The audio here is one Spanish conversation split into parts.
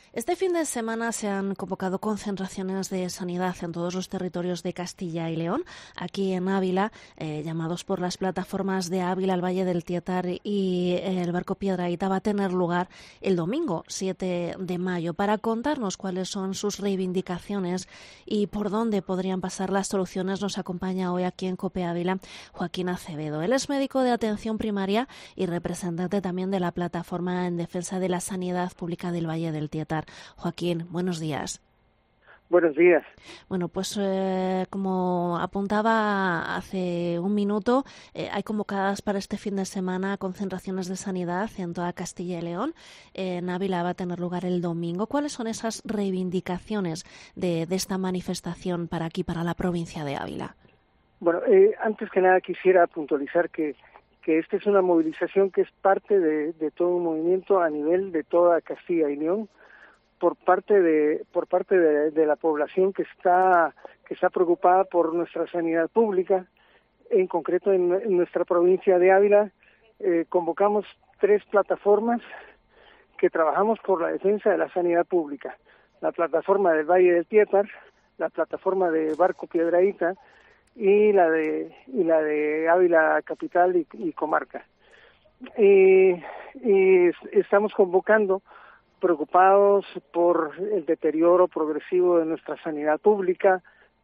Este fin de semana se han convocado concentraciones de sanidad en todos los territorios de Castilla y León. Aquí en Ávila, llamados por las plataformas de Ávila, el Valle del Tietar y el Barco Piedrahíta, va a tener lugar el domingo 7 de mayo. Para contarnos cuáles son sus reivindicaciones y por dónde podrían pasar las soluciones, nos acompaña hoy aquí en COPE Ávila Joaquín Acevedo. Él es médico de atención primaria y representante también de la Plataforma en Defensa de la Sanidad Pública del Valle del Tietar. Joaquín, buenos días. Buenos días. Bueno, pues como apuntaba hace un minuto, hay convocadas para este fin de semana concentraciones de sanidad en toda Castilla y León. En Ávila va a tener lugar el domingo. ¿Cuáles son esas reivindicaciones de esta manifestación para aquí, para la provincia de Ávila? Bueno, antes que nada quisiera puntualizar que esta es una movilización que es parte de todo un movimiento a nivel de toda Castilla y León, por parte de la población que está preocupada por nuestra sanidad pública. En concreto en nuestra provincia de Ávila convocamos 3 plataformas que trabajamos por la defensa de la sanidad pública: la plataforma del Valle del Tietar, la plataforma de Barco Piedrahíta y la de Ávila capital y comarca. Y estamos convocando preocupados por el deterioro progresivo de nuestra sanidad pública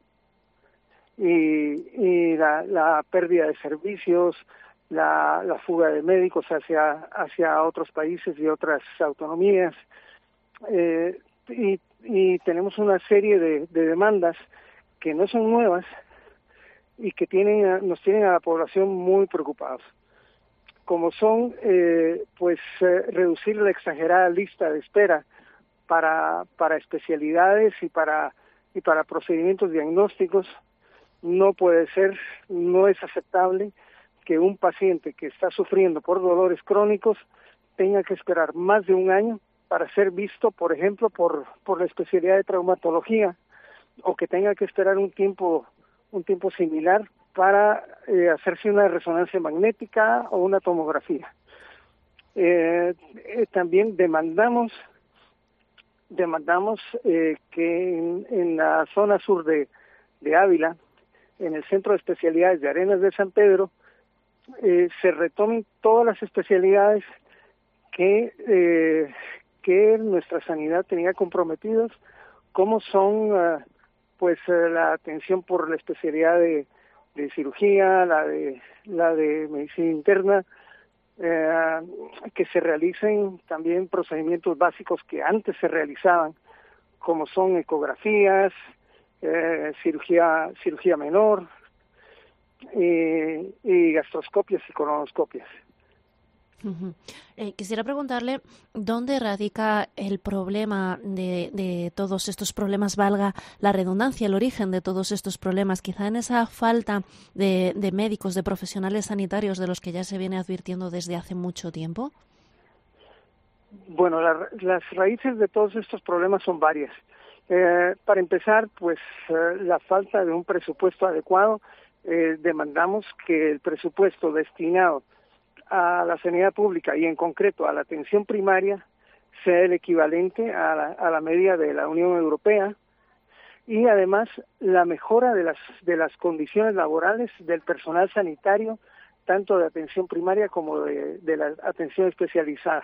y la pérdida de servicios, la fuga de médicos hacia otros países y otras autonomías, y tenemos una serie de demandas que no son nuevas y que nos tienen a la población muy preocupados, como son reducir la exagerada lista de espera para especialidades y para procedimientos diagnósticos. No puede ser, no es aceptable que un paciente que está sufriendo por dolores crónicos tenga que esperar más de un año para ser visto, por ejemplo, por la especialidad de traumatología, o que tenga que esperar un tiempo similar para hacerse una resonancia magnética o una tomografía. También demandamos que en la zona sur de Ávila, en el Centro de Especialidades de Arenas de San Pedro, se retomen todas las especialidades que nuestra sanidad tenía comprometidas, como son la atención por la especialidad de cirugía, la de medicina interna, que se realicen también procedimientos básicos que antes se realizaban, como son ecografías, cirugía menor, y gastroscopias y colonoscopias. Uh-huh. Quisiera preguntarle dónde radica el problema de todos estos problemas, valga la redundancia, el origen de todos estos problemas, quizá en esa falta de médicos, de profesionales sanitarios de los que ya se viene advirtiendo desde hace mucho tiempo. Bueno, las raíces de todos estos problemas son varias. Para empezar, la falta de un presupuesto adecuado. Demandamos que el presupuesto destinado a la sanidad pública y en concreto a la atención primaria sea el equivalente a la media de la Unión Europea, y además la mejora de las condiciones laborales del personal sanitario, tanto de atención primaria como de la atención especializada.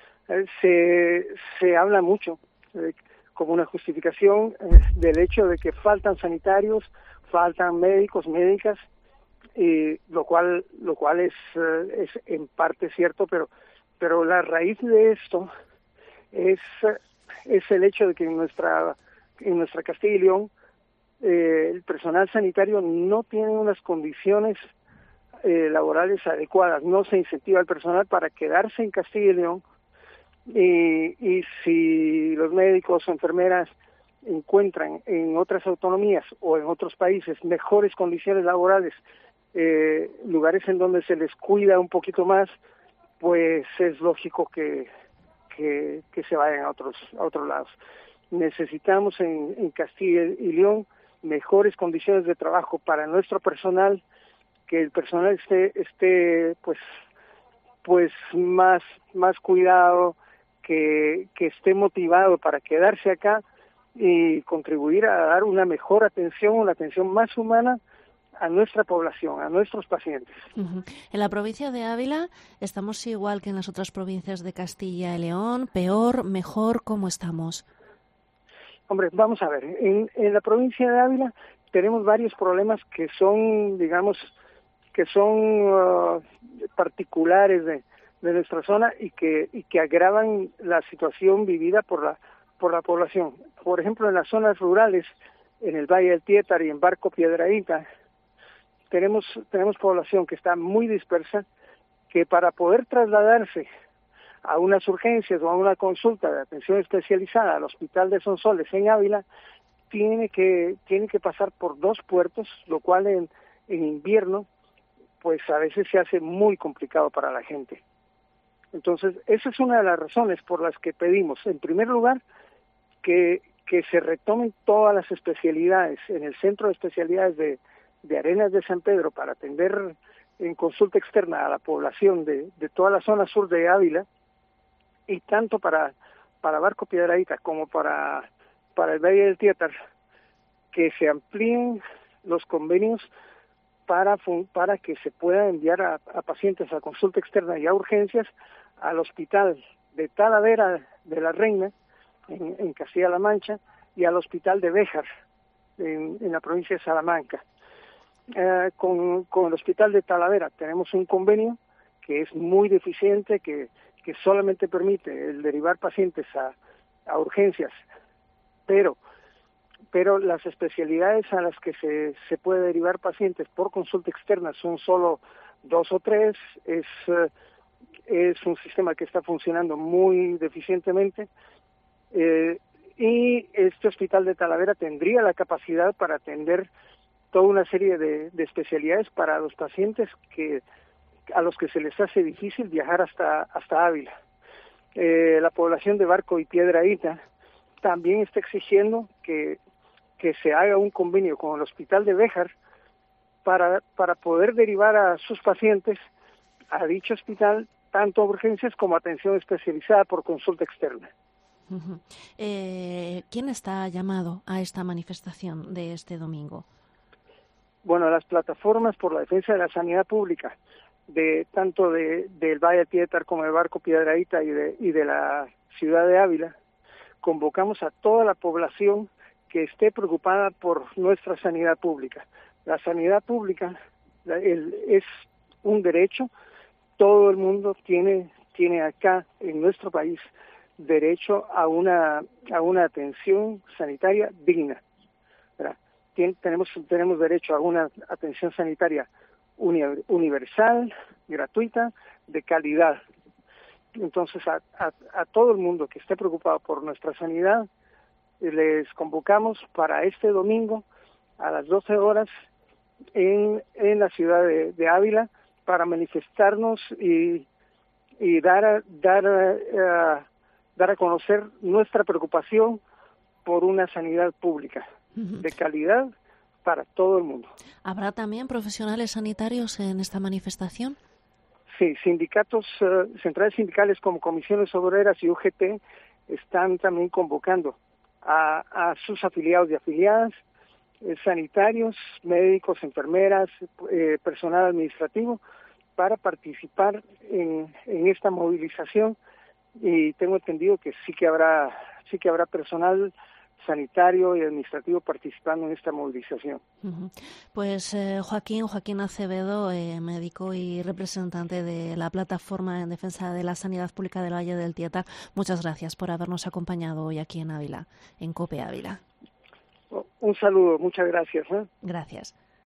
Se habla mucho como una justificación del hecho de que faltan sanitarios, faltan médicos, médicas, lo cual es en parte cierto, pero la raíz de esto es el hecho de que en nuestra Castilla y León el personal sanitario no tiene unas condiciones laborales adecuadas, no se incentiva al personal para quedarse en Castilla y León, y si los médicos o enfermeras encuentran en otras autonomías o en otros países mejores condiciones laborales, lugares en donde se les cuida un poquito más, pues es lógico que se vayan a otros lados. Necesitamos en Castilla y León mejores condiciones de trabajo para nuestro personal, que el personal esté más cuidado, que esté motivado para quedarse acá y contribuir a dar una mejor atención, una atención más humana a nuestra población, a nuestros pacientes. En la provincia de Ávila estamos igual que en las otras provincias de Castilla y León, peor, mejor, ¿cómo estamos? Hombre, vamos a ver, en la provincia de Ávila tenemos varios problemas que son, digamos, particulares de nuestra zona y que agravan la situación vivida por la población. Por ejemplo, en las zonas rurales, en el Valle del Tietar y en Barco Piedradita, tenemos población que está muy dispersa, que para poder trasladarse a unas urgencias o a una consulta de atención especializada al Hospital de Sonsoles en Ávila, tiene que pasar por 2 puertos, lo cual en invierno pues a veces se hace muy complicado para la gente. Entonces, esa es una de las razones por las que pedimos, en primer lugar, que se retomen todas las especialidades en el Centro de Especialidades de Arenas de San Pedro para atender en consulta externa a la población de toda la zona sur de Ávila, y tanto para Barco Piedradita como para el Valle del Tietar, que se amplíen los convenios para que se pueda enviar a pacientes a consulta externa y a urgencias al Hospital de Talavera de la Reina, en Castilla-La Mancha, y al Hospital de Béjar, en la provincia de Salamanca. Con el Hospital de Talavera tenemos un convenio que es muy deficiente, que solamente permite el derivar pacientes a urgencias, pero las especialidades a las que se puede derivar pacientes por consulta externa son solo 2 o 3, es un sistema que está funcionando muy deficientemente, y este Hospital de Talavera tendría la capacidad para atender toda una serie de especialidades para los pacientes a los que se les hace difícil viajar hasta Ávila. La población de Barco y Piedradita también está exigiendo que se haga un convenio con el Hospital de Béjar para poder derivar a sus pacientes a dicho hospital, tanto a urgencias como a atención especializada por consulta externa. ¿Quién está llamado a esta manifestación de este domingo? Bueno, las plataformas por la defensa de la sanidad pública, tanto del Valle del Tietar como de Barco Piedradita y de la ciudad de Ávila, convocamos a toda la población que esté preocupada por nuestra sanidad pública. La sanidad pública es un derecho. Todo el mundo tiene acá en nuestro país derecho a una atención sanitaria digna, ¿verdad? Tenemos derecho a una atención sanitaria universal, gratuita, de calidad. Entonces, a todo el mundo que esté preocupado por nuestra sanidad, les convocamos para este domingo a las 12 horas en la ciudad de Ávila para manifestarnos y dar a conocer nuestra preocupación por una sanidad pública de calidad para todo el mundo. ¿Habrá también profesionales sanitarios en esta manifestación? Sí, sindicatos, centrales sindicales como Comisiones Obreras y UGT están también convocando a sus afiliados y afiliadas, sanitarios, médicos, enfermeras, personal administrativo, para participar en esta movilización, y tengo entendido que sí que habrá personal sanitario y administrativo participando en esta movilización. Pues Joaquín Acevedo, médico y representante de la Plataforma en Defensa de la Sanidad Pública del Valle del Tietar, muchas gracias por habernos acompañado hoy aquí en Ávila, en COPE Ávila. Un saludo, muchas gracias. Gracias.